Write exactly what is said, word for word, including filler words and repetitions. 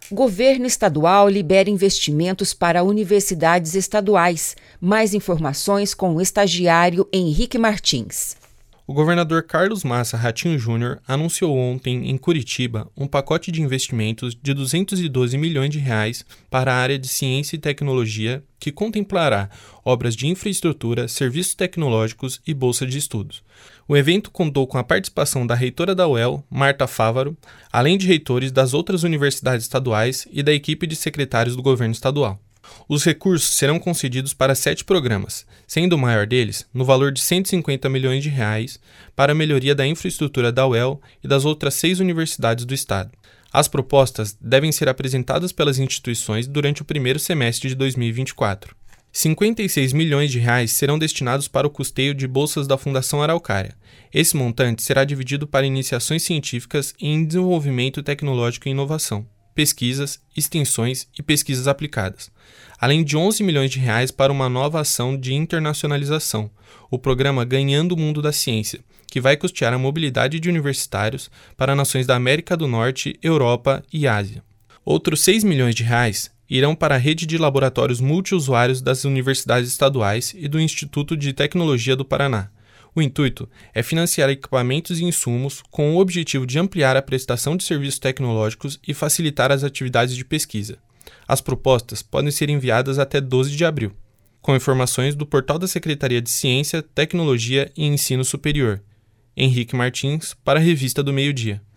Governo estadual libera investimentos para universidades estaduais. Mais informações com o estagiário Henrique Martins. O governador Carlos Massa Ratinho Júnior anunciou ontem em Curitiba um pacote de investimentos de duzentos e doze milhões de reais para a área de ciência e tecnologia que contemplará obras de infraestrutura, serviços tecnológicos e bolsa de estudos. O evento contou com a participação da reitora da U E L, Marta Fávaro, além de reitores das outras universidades estaduais e da equipe de secretários do governo estadual. Os recursos serão concedidos para sete programas, sendo o maior deles, no valor de cento e cinquenta milhões de reais, para a melhoria da infraestrutura da U E L e das outras seis universidades do estado. As propostas devem ser apresentadas pelas instituições durante o primeiro semestre de dois mil e vinte e quatro. cinquenta e seis milhões de reais serão destinados para o custeio de bolsas da Fundação Araucária. Esse montante será dividido para iniciações científicas e em desenvolvimento tecnológico e inovação, pesquisas, extensões e pesquisas aplicadas, além de onze milhões de reais para uma nova ação de internacionalização, o programa Ganhando o Mundo da Ciência, que vai custear a mobilidade de universitários para nações da América do Norte, Europa e Ásia. Outros seis milhões de reais irão para a rede de laboratórios multiusuários das universidades estaduais e do Instituto de Tecnologia do Paraná. O intuito é financiar equipamentos e insumos com o objetivo de ampliar a prestação de serviços tecnológicos e facilitar as atividades de pesquisa. As propostas podem ser enviadas até doze de abril, com informações do portal da Secretaria de Ciência, Tecnologia e Ensino Superior. Henrique Martins, para a Revista do Meio-Dia.